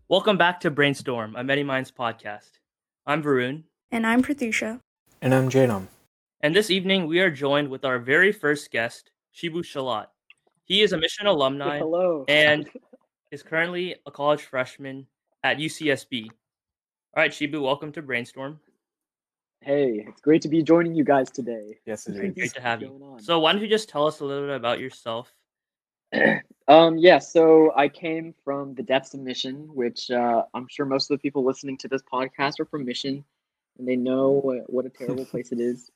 Welcome back to Brainstorm, a Many Minds podcast. I'm Varun, And I'm Prathusha. And I'm Janam. and this evening we are joined with our very first guest, Shibu Shalat. He is a Mission alumni Hello. and is currently a college freshman at UCSB. All right, Shibu, welcome to Brainstorm. Hey, it's great to be joining you guys today. Yes, it Great is. to have going you. on? So, why don't you just tell us a little bit about yourself? So I came from the depths of Mission, which I'm sure most of the people listening to this podcast are from Mission, and they know what a terrible place it is.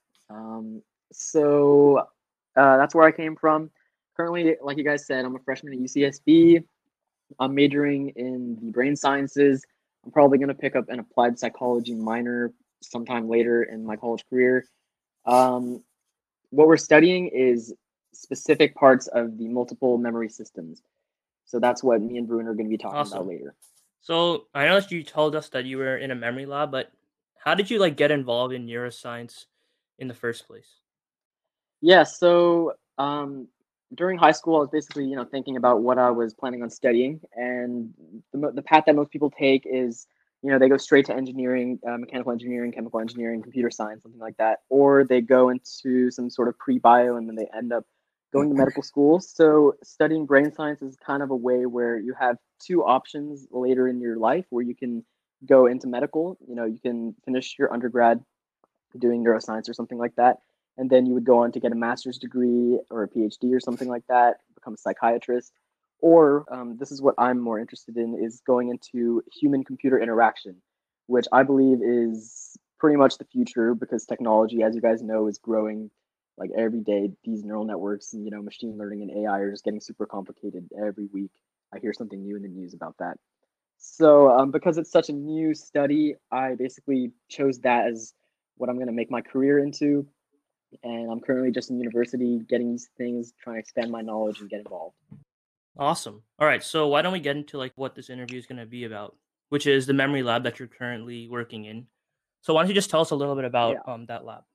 So that's where I came from. Currently, like you guys said, I'm a freshman at UCSB. I'm majoring in the brain sciences. I'm probably going to pick up an applied psychology minor sometime later in my college career. What we're studying is specific parts of the multiple memory systems. So that's what me and Bruin are going to be talking Awesome. about later. So, I know that you told us that you were in a memory lab, but how did you get involved in neuroscience in the first place? Yeah, so during high school, I was basically, thinking about what I was planning on studying, and the path that most people take is, they go straight to engineering, mechanical engineering, chemical engineering, computer science, something like that, or they go into some sort of pre-bio, and then they end up going to medical school. So studying brain science is kind of a way where you have two options later in your life where you can go into medical. You can finish your undergrad doing neuroscience or something like that, and then you would go on to get a master's degree or a PhD or something like that, become a psychiatrist. Or this is what I'm more interested in, is going into human-computer interaction, which I believe is pretty much the future because technology, as you guys know, is growing like every day. These neural networks and machine learning and AI are just getting super complicated every week. I hear something new in the news about that. So because it's such a new study, I basically chose that as what I'm going to make my career into. And I'm currently just in university getting these things, trying to expand my knowledge and get involved. Awesome. All right, so why don't we get into what this interview is going to be about, which is the memory lab that you're currently working in. So why don't you just tell us a little bit about that lab?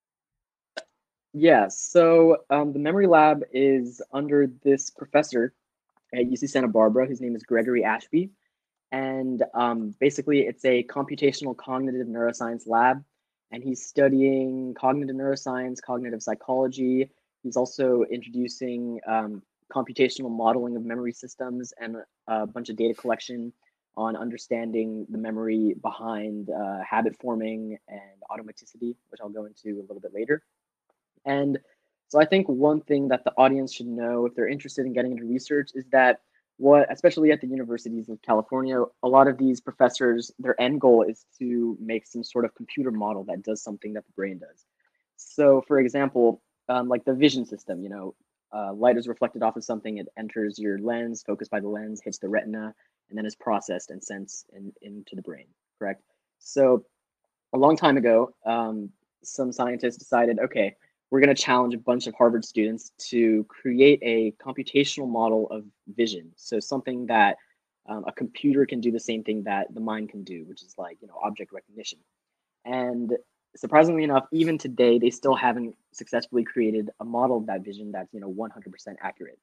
Yeah, so the memory lab is under this professor at UC Santa Barbara. His name is Gregory Ashby. And basically, it's a computational cognitive neuroscience lab. And he's studying cognitive neuroscience, cognitive psychology. He's also introducing computational modeling of memory systems and a bunch of data collection on understanding the memory behind habit forming and automaticity, which I'll go into a little bit later. And so I think one thing that the audience should know if they're interested in getting into research is that especially at the universities of California, a lot of these professors, their end goal is to make some sort of computer model that does something that the brain does. So for example, like the vision system, light is reflected off of something, it enters your lens, focused by the lens, hits the retina, and then is processed and sent into the brain, correct? So a long time ago, some scientists decided, okay, we're going to challenge a bunch of Harvard students to create a computational model of vision. So something that a computer can do the same thing that the mind can do, which is object recognition. And surprisingly enough, even today, they still haven't successfully created a model of that vision that's 100% accurate.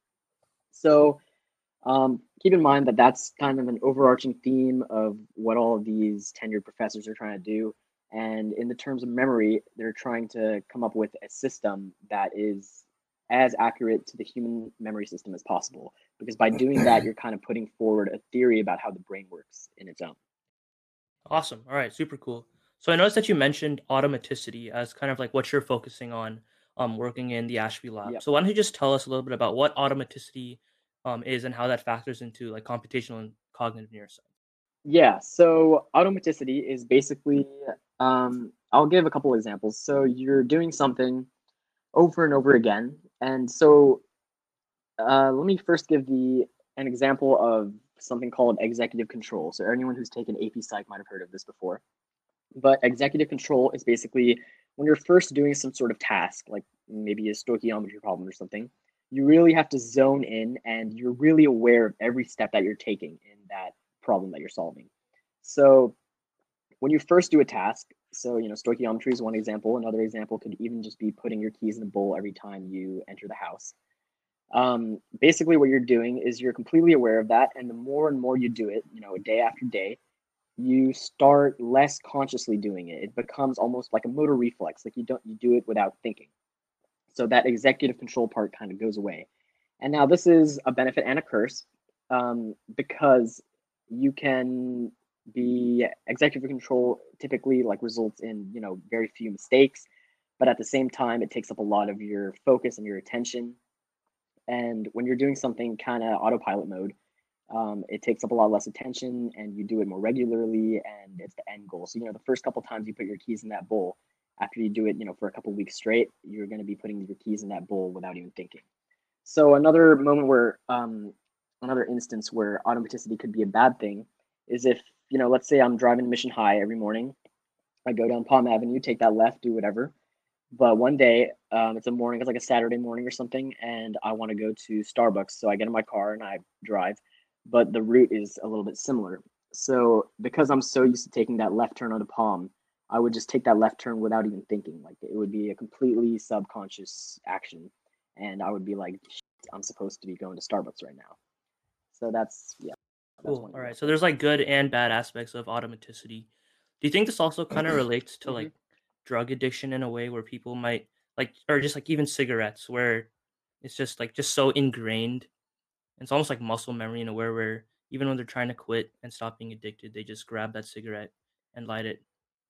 So keep in mind that that's kind of an overarching theme of what all of these tenured professors are trying to do. And in the terms of memory, they're trying to come up with a system that is as accurate to the human memory system as possible. Because by doing that, you're kind of putting forward a theory about how the brain works in its own. Awesome. All right, super cool. So I noticed that you mentioned automaticity as kind of what you're focusing on working in the Ashby lab. Yep. So why don't you just tell us a little bit about what automaticity is and how that factors into computational and cognitive neuroscience? Yeah, so automaticity is basically, I'll give a couple examples. So you're doing something over and over again. And so let me first give an example of something called executive control. So anyone who's taken AP Psych might have heard of this before. But executive control is basically when you're first doing some sort of task, like maybe a stoichiometry problem or something, you really have to zone in and you're really aware of every step that you're taking in that problem that you're solving. So when you first do a task, so stoichiometry is one example. Another example could even just be putting your keys in the bowl every time you enter the house. Basically, what you're doing is you're completely aware of that, and the more and more you do it, day after day, you start less consciously doing it. It becomes almost like a motor reflex, like you do it without thinking. So that executive control part kind of goes away. And now this is a benefit and a curse, because you can be executive control typically like results in very few mistakes, but at the same time it takes up a lot of your focus and your attention. And when you're doing something kind of autopilot mode, it takes up a lot less attention, and you do it more regularly, and it's the end goal. So the first couple times you put your keys in that bowl, after you do it for a couple weeks straight, you're going to be putting your keys in that bowl without even thinking. So another moment where another instance where automaticity could be a bad thing is if let's say I'm driving to Mission High every morning. I go down Palm Avenue, take that left, do whatever. But one day, it's a morning, it's like a Saturday morning or something, and I want to go to Starbucks. So I get in my car and I drive, but the route is a little bit similar. So because I'm so used to taking that left turn on the Palm, I would just take that left turn without even thinking. Like it would be a completely subconscious action, and I would be like, I'm supposed to be going to Starbucks right now. So that's that's Cool. one All right. example. So there's like good and bad aspects of automaticity. Do you think this also kind of relates to Mhm. like drug addiction in a way where people might like, or just like even cigarettes, where it's just like just so ingrained? It's almost like muscle memory in a way where even when they're trying to quit and stop being addicted, they just grab that cigarette and light it.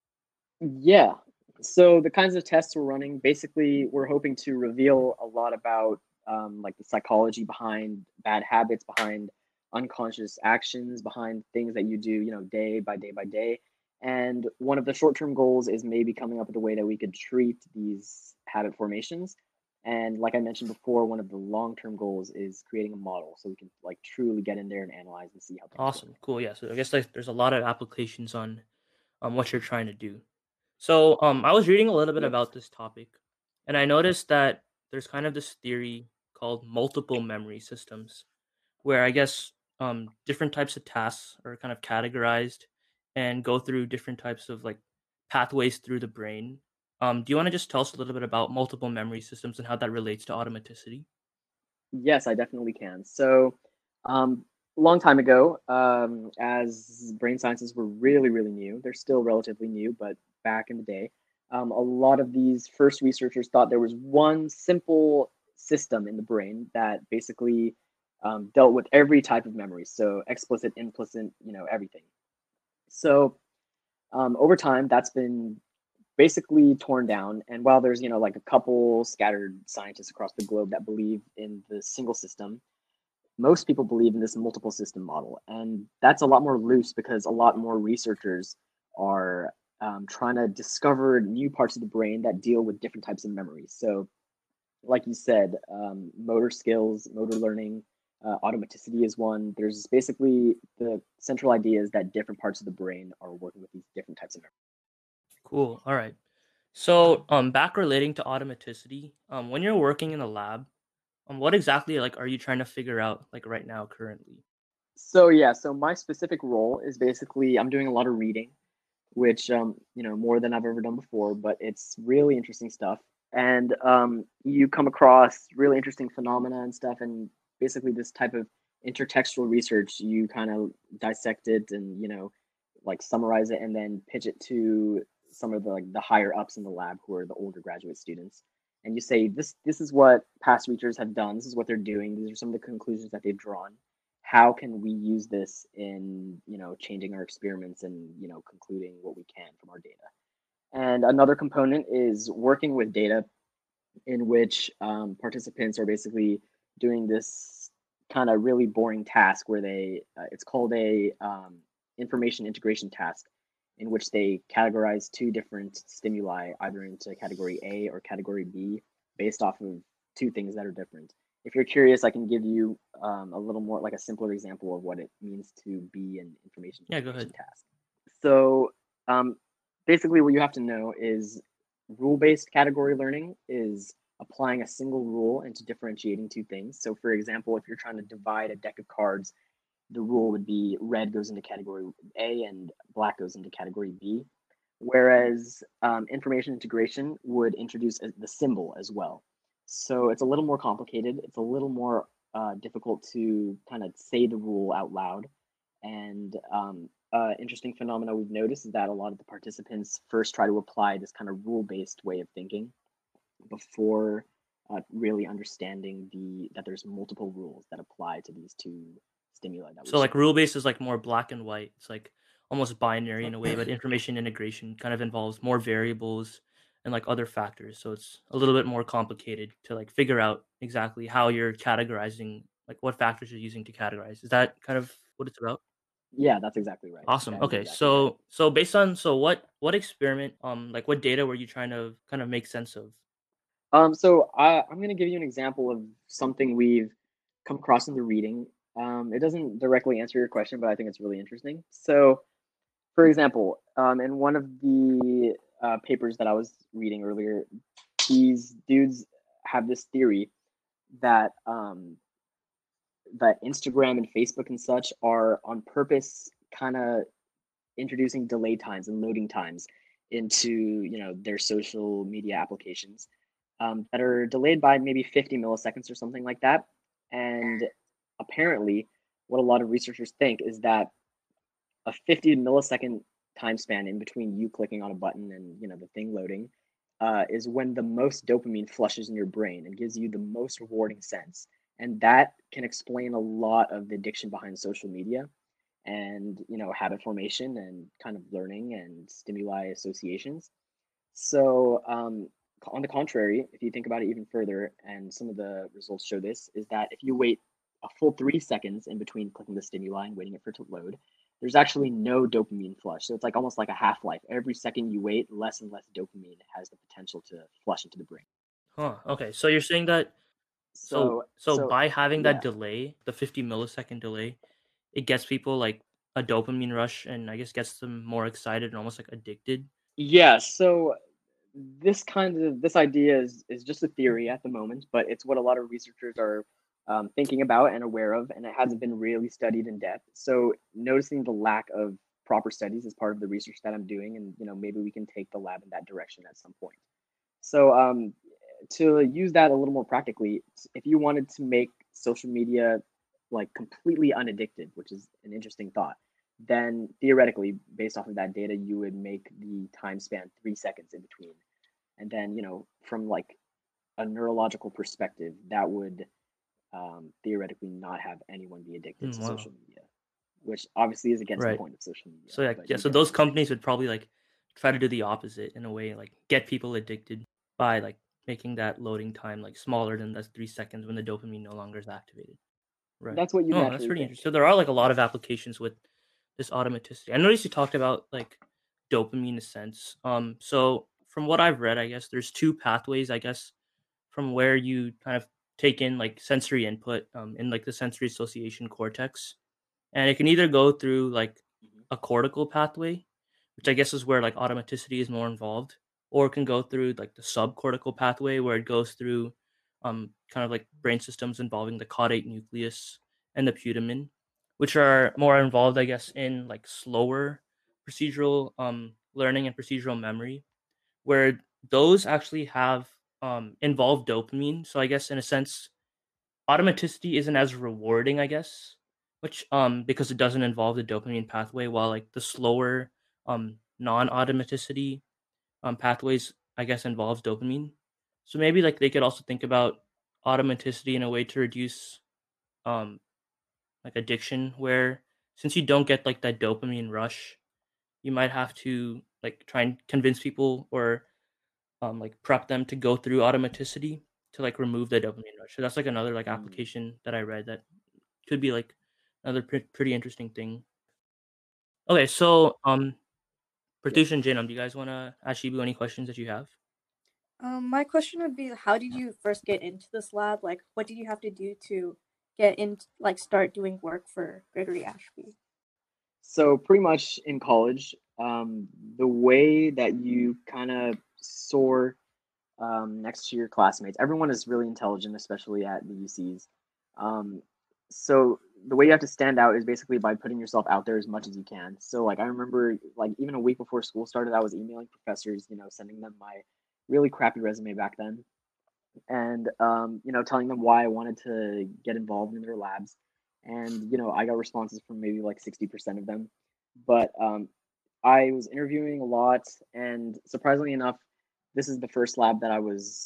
Yeah. So the kinds of tests we're running, basically, we're hoping to reveal a lot about like the psychology behind bad habits, behind unconscious actions, behind things that you do, day by day by day. And one of the short-term goals is maybe coming up with a way that we could treat these habit formations. And like I mentioned before, one of the long-term goals is creating a model so we can like truly get in there and analyze and see how things work. Awesome. Cool. Yeah. So I guess like there's a lot of applications on what you're trying to do. So I was reading a little bit Yep. about this topic, and I noticed that there's kind of this theory called multiple memory systems, where I guess different types of tasks are kind of categorized and go through different types of like pathways through the brain. Do you want to just tell us a little bit about multiple memory systems and how that relates to automaticity? Yes, I definitely can. So, a long time ago, as brain sciences were really, really new, they're still relatively new, but back in the day, a lot of these first researchers thought there was one simple system in the brain that basically dealt with every type of memory. So, explicit, implicit, everything. So, over time, that's been basically torn down. And while there's, like a couple scattered scientists across the globe that believe in the single system, most people believe in this multiple system model. And that's a lot more loose because a lot more researchers are trying to discover new parts of the brain that deal with different types of memories. So, like you said, motor skills, motor learning, automaticity is one. There's basically the central idea is that different parts of the brain are working with these different types of memories. Cool. All right. So back relating to automaticity, when you're working in a lab, what exactly like are you trying to figure out like right now currently? So yeah, so my specific role is basically I'm doing a lot of reading, which more than I've ever done before, but it's really interesting stuff. And you come across really interesting phenomena and stuff, and basically this type of intertextual research, you kind of dissect it and like summarize it and then pitch it to some of the like the higher ups in the lab who are the older graduate students. And you say this is what past researchers have done. This is what they're doing. These are some of the conclusions that they've drawn. How can we use this in changing our experiments and concluding what we can from our data? And another component is working with data in which participants are basically doing this kind of really boring task where they it's called a information integration task, in which they categorize two different stimuli either into category A or category B based off of two things that are different. If you're curious, I can give you a little more like a simpler example of what it means to be an information Yeah, go integration ahead. task. So um, basically what you have to know is rule-based category learning is applying a single rule into differentiating two things. So for example, if you're trying to divide a deck of cards, the rule would be red goes into category A and black goes into category B. Whereas information integration would introduce the symbol as well. So it's a little more complicated. It's a little more difficult to kind of say the rule out loud. And interesting phenomena we've noticed is that a lot of the participants first try to apply this kind of rule-based way of thinking before really understanding that there's multiple rules that apply to these two stimuli that we're So like seeing. rule based is like more black and white. It's like almost binary Uh, in a way, but information integration kind of involves more variables and like other factors. So it's a little bit more complicated to like figure out exactly how you're categorizing, like what factors you're using to categorize. Is that kind of what it's about? yeah, that's exactly right. Awesome. That is Okay. exactly right. So based on what experiment like what data were you trying to kind of make sense of? I'm going to give you an example of something we've come across in the reading. It doesn't directly answer your question, but I think it's really interesting. So, for example, in one of the papers that I was reading earlier, these dudes have this theory that that Instagram and Facebook and such are on purpose kind of introducing delay times and loading times into their social media applications that are delayed by maybe 50 milliseconds or something like that. And apparently, what a lot of researchers think is that a 50 millisecond time span in between you clicking on a button and the thing loading is when the most dopamine flushes in your brain and gives you the most rewarding sense, and that can explain a lot of the addiction behind social media and habit formation and kind of learning and stimuli associations. So on the contrary, if you think about it even further, and some of the results show this, is that if you wait a full 3 seconds in between clicking the stimuli and waiting for it to load, there's actually no dopamine flush. So it's like almost like a half-life. Every second you wait, less and less dopamine has the potential to flush into the brain. Huh. Okay. So you're saying that so So by having that yeah. delay, the 50 millisecond delay, it gets people like a dopamine rush and I guess gets them more excited and almost like addicted. Yeah, so this idea is just a theory at the moment, but it's what a lot of researchers are thinking about and aware of, and it hasn't been really studied in depth. So noticing the lack of proper studies is part of the research that I'm doing, and maybe we can take the lab in that direction at some point. So to use that a little more practically, if you wanted to make social media like completely unaddicted, which is an interesting thought, then theoretically, based off of that data, you would make the time span 3 seconds in between. And then, from like a neurological perspective, that would theoretically not have anyone be addicted to Wow. social media, which obviously is against the Right. point of social media, So but yeah, you so get what those I'm saying. companies would probably like try to do the opposite in a way, like get people addicted by like making that loading time like smaller than that 3 seconds when the dopamine no longer is activated. Right. That's what you'd Oh, that's naturally pretty think. interesting. So there are like a lot of applications with this automaticity. I noticed you talked about like dopamine in a sense. So from what I've read, I guess there's two pathways, I guess, from where you kind of take in like sensory input in like the sensory association cortex. And it can either go through like Mhm. a cortical pathway, which I guess is where like automaticity is more involved, or it can go through like the subcortical pathway where it goes through kind of like brain systems involving the caudate nucleus and the putamen, which are more involved, I guess, in like slower procedural learning and procedural memory, where those actually have involve dopamine. So I guess in a sense, automaticity isn't as rewarding, I guess, which because it doesn't involve the dopamine pathway, while like the slower non-automaticity pathways, I guess, involves dopamine. So maybe like they could also think about automaticity in a way to reduce um like addiction, where since you don't get like that dopamine rush, you might have to like try and convince people or like prep them to go through automaticity to like remove the dopamine rush. So that's like another like Mm, application that I read that could be like another pretty interesting thing. Okay, so yeah. Pratyush and Jainam, do you guys want to ask Shibu any questions that you have? My question would be, how did you first get into this lab? Like, what did you have to do to get in, like, start doing work for Gregory Ashby? So pretty much in college, the way that you kind of soar next to your classmates, everyone is really intelligent, especially at the UCs. Um, so the way you have to stand out is basically by putting yourself out there as much as you can. So like I remember, like even a week before school started, I was emailing professors, sending them my really crappy resume back then, and telling them why I wanted to get involved in their labs. And I got responses from maybe like 60% of them. But I was interviewing a lot, and surprisingly enough, this is the first lab that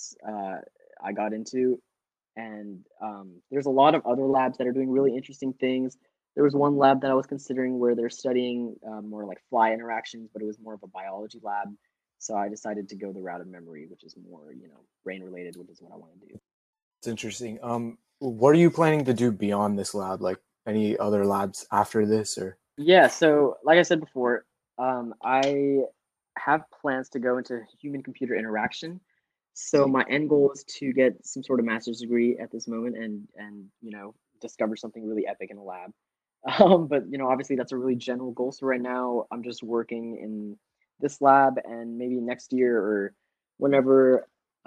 I got into. And there's a lot of other labs that are doing really interesting things. There was one lab that I was considering where they're studying more like fly interactions, but it was more of a biology lab. So I decided to go the route of memory, which is more, brain related, which is what I want to do. It's interesting. What are you planning to do beyond this lab? Like any other labs after this, or? Yeah, so like I said before, I have plans to go into human computer interaction. So my end goal is to get some sort of master's degree at this moment and discover something really epic in a lab. But obviously that's a really general goal. So right now I'm just working in this lab, and maybe next year or whenever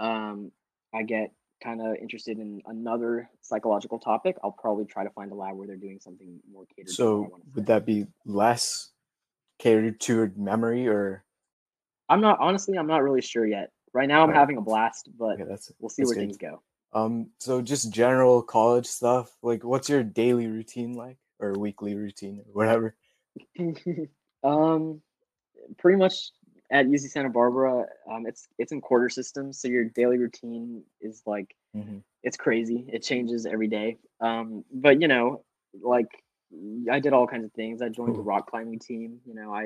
I get kind of interested in another psychological topic, I'll probably try to find a lab where they're doing something more catered to what I So want to would study. that be less catered to memory, or? I'm not really sure yet. Right now I'm Alright. having a blast, but Okay, we'll see that's where good. things go. So just general college stuff. Like, what's your daily routine like, or weekly routine, or whatever? um, Pretty much at UC Santa Barbara, it's in quarter systems, so your daily routine is like Mm-hmm. it's crazy. It changes every day. But like I did all kinds of things. I joined the rock climbing team.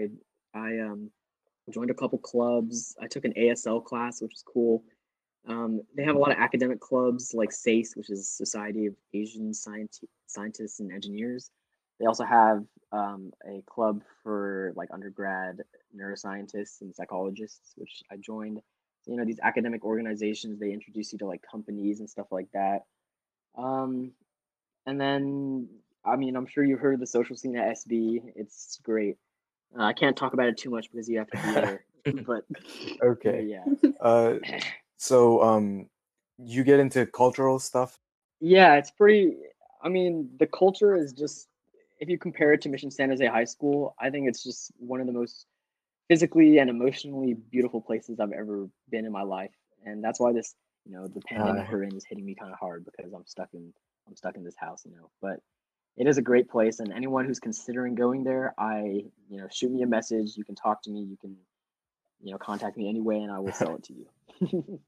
I joined a couple clubs. I took an ASL class, which is cool. They have a lot of academic clubs like SACE, which is Society of Asian Scientists and Engineers. They also have a club for like undergrad neuroscientists and psychologists, which I joined. So, these academic organizations, they introduce you to like companies and stuff like that. Um, and then, I mean, I'm sure you've heard of the social scene at SB. It's great. I can't talk about it too much because you have to be there, but Okay. yeah. Uh, so you get into cultural stuff. Yeah, it's pretty. I mean, the culture is just, if you compare it to Mission San Jose High School, I think it's just one of the most physically and emotionally beautiful places I've ever been in my life. And that's why the pandemic we're in is hitting me kind of hard because I'm stuck in this house. But it is a great place, and anyone who's considering going there, shoot me a message. You can talk to me. You can, contact me anyway, and I will sell it to you.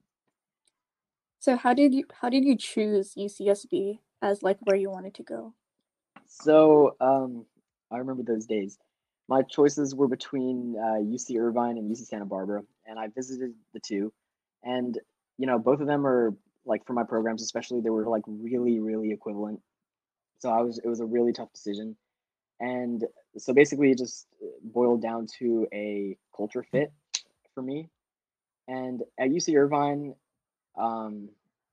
So how did you choose UCSB as like where you wanted to go? So, I remember those days. My choices were between UC Irvine and UC Santa Barbara, and I visited the two. And, both of them are like for my programs, especially, they were like really, really equivalent. So it was a really tough decision. And so basically, it just boiled down to a culture fit for me. And at UC Irvine, um,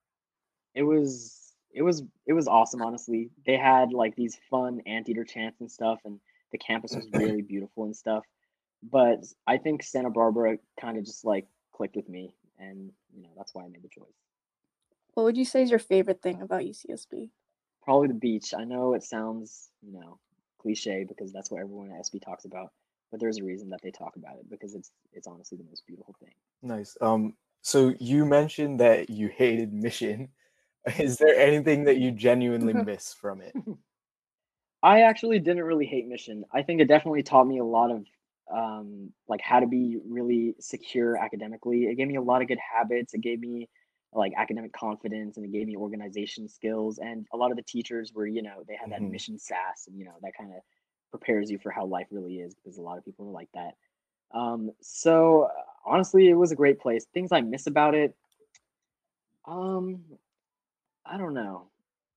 it was awesome, honestly. They had like these fun anteater chants and stuff, and the campus was really beautiful and stuff. But I think Santa Barbara kind of just like clicked with me, and that's why I made the choice. What would you say is your favorite thing about UCSB? Probably the beach. I know it sounds, cliche because that's what everyone at SB talks about, but there's a reason that they talk about it because it's honestly the most beautiful thing. Nice. So you mentioned that you hated Mission. Is there anything that you genuinely miss from it? I actually didn't really hate Mission. I think it definitely taught me a lot of like how to be really secure academically. It gave me a lot of good habits. It gave me like academic confidence, and it gave me organization skills. And a lot of the teachers were, they had that Mm-hmm. mission sass, and that kind of prepares you for how life really is because a lot of people are like that. So honestly, it was a great place. Things I miss about it, um, I don't know.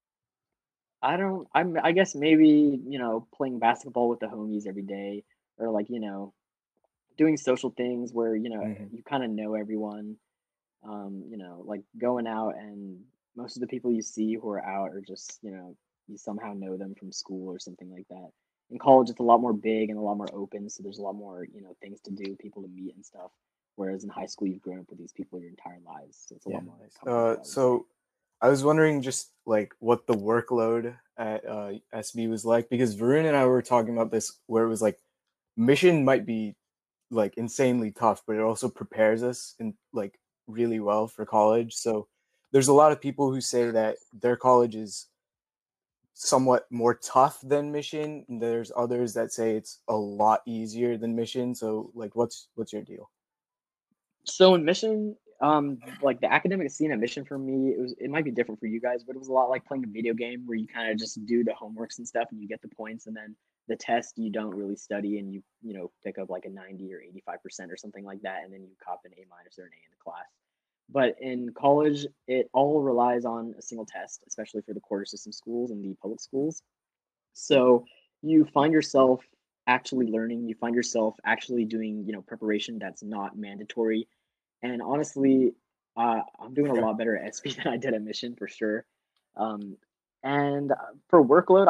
I guess maybe, playing basketball with the homies every day, or like, doing social things where, Mm-hmm. you kind of know everyone. Like going out, and most of the people you see who are out are just, you somehow know them from school or something like that. In college, it's a lot more big and a lot more open, so there's a lot more, things to do, people to meet and stuff. Whereas in high school, you've grown up with these people your entire lives, so it's a Yeah, lot more nice. comfortable, I would say. So I was wondering just like what the workload at SB was like, because Varun and I were talking about this where it was like Mission might be like insanely tough, but it also prepares us in like really well for college. So there's a lot of people who say that their college is somewhat more tough than Mission. And there's others that say it's a lot easier than Mission. So like, what's your deal? So in Mission, like the academic scene at Mission for me, it might be different for you guys, but it was a lot like playing a video game where you kind of just do the homeworks and stuff and you get the points, and then the test you don't really study and you know pick up like a 90 or 85% or something like that, and then you cop an A minus or an A in the class. But in college, it all relies on a single test, especially for the quarter system schools and the public schools. So you find yourself actually learning, you find yourself actually doing, you know, preparation that's not mandatory. And honestly, I'm doing a lot better at SB than I did at Mission for sure. Um, and for workload,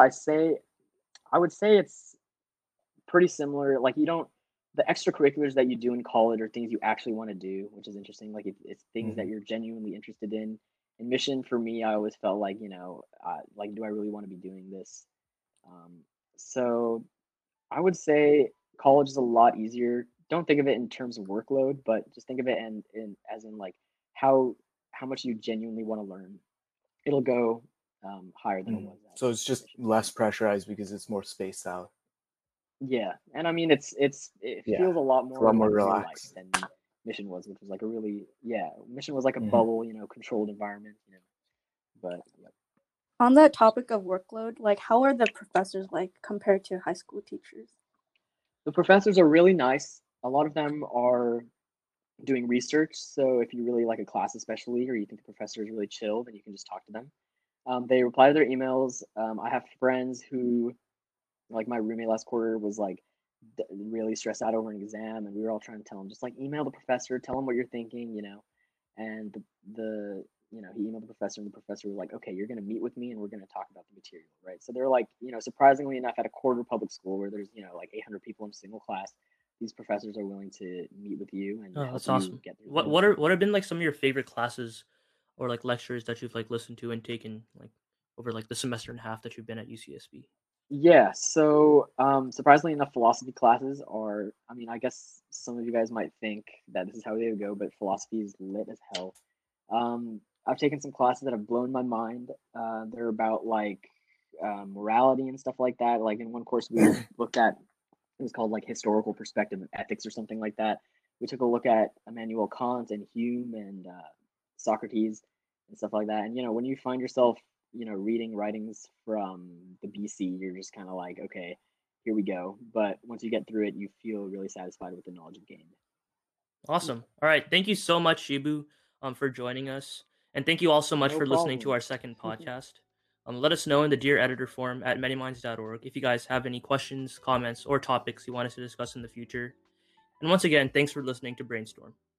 I would say it's pretty similar. Like you don't, the extracurriculars that you do in college are things you actually want to do, which is interesting. Like it's things that you're genuinely interested in. In Mission, for me, I always felt like, you know, like, do I really want to be doing this? Um, so I would say college is a lot easier. Don't think of it in terms of workload, but just think of it in as in like how how much you genuinely want to learn. It'll go higher than it was at So it's just Mission. less pressurized because it's more spaced out. Yeah, and I mean it Yeah, feels a lot It's a more lot more like real life relaxed. than Mission was, which was like a really Mission was like a Mhm. bubble, you know, controlled environment, you know. But yeah. On that topic of workload, like how are the professors like compared to high school teachers? The professors are really nice. A lot of them are doing research. So if you really like a class, especially, or you think the professor is really chill, then you can just talk to them. They reply to their emails. I have friends who, like my roommate last quarter, was like really stressed out over an exam, and we were all trying to tell him just like email the professor, tell him what you're thinking, you know. And the you know he emailed the professor, and the professor was like, okay, you're gonna meet with me, and we're gonna talk about the material, right? So they're like, you know, surprisingly enough, at a quarter public school where there's like 800 people in a single class, these professors are willing to meet with you and Oh, help that's you awesome. get through What things. what have been like some of your favorite classes or like lectures that you've like listened to and taken like over like the semester and a half that you've been at UCSB? Yeah, so surprisingly enough, philosophy classes are, I mean, I guess some of you guys might think that this is how they would go, but philosophy is lit as hell. I've taken some classes that have blown my mind. They're about like morality and stuff like that. Like in one course, we looked at, it was called like historical perspective of ethics or something like that. We took a look at Immanuel Kant and Hume and Socrates and stuff like that. And you know, when you find yourself, you know, reading writings from the BC, you're just kind of like, okay, here we go. But once you get through it, you feel really satisfied with the knowledge you gained. Awesome. All right. Thank you so much, Shibu, for joining us. And thank you all so much No for listening to problem. our second podcast. Let us know in the Dear Editor forum at manyminds.org if you guys have any questions, comments, or topics you want us to discuss in the future. And once again, thanks for listening to Brainstorm.